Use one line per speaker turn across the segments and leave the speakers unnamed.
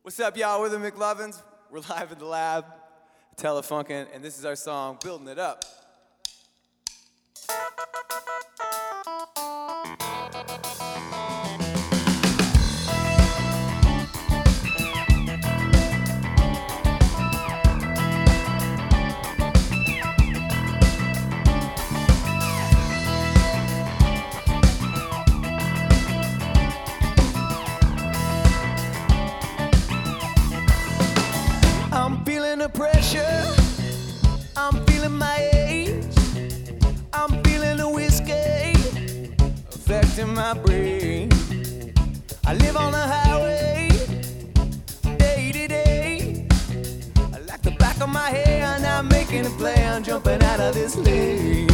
What's up, y'all? We're the McLovins. We're live in the lab, Telefunken, and this is our song, Building It Up. I'm feeling the pressure, I'm feeling my age, I'm feeling the whiskey affecting my brain. I live on the highway, day to day. I like the back of my hand, I'm making a play, I'm jumping out of this lane.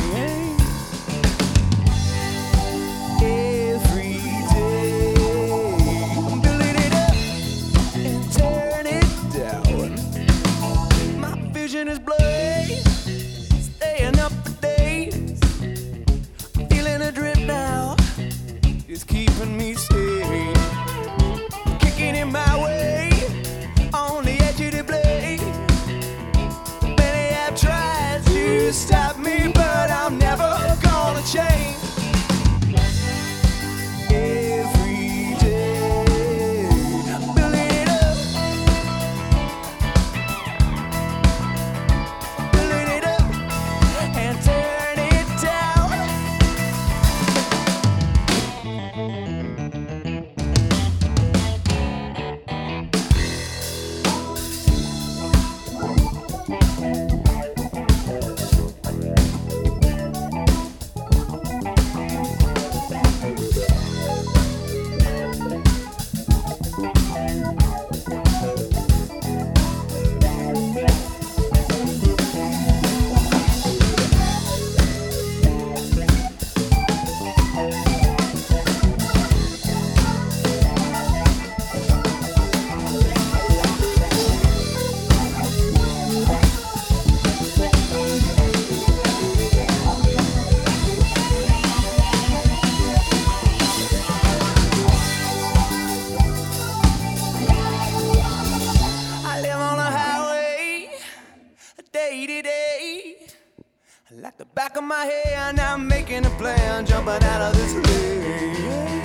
Every day, I'm building it up and tearing it down. Vision is blurry, staying up for days. Feeling a drip now, it's keeping me sane. Kicking in my way, on the edge of the blade. Many have tried to stop me, but I'm never gonna change. Every day, I'm building it up. Day to day, I like the back of my hand, I'm making a plan, jumping out of this lane.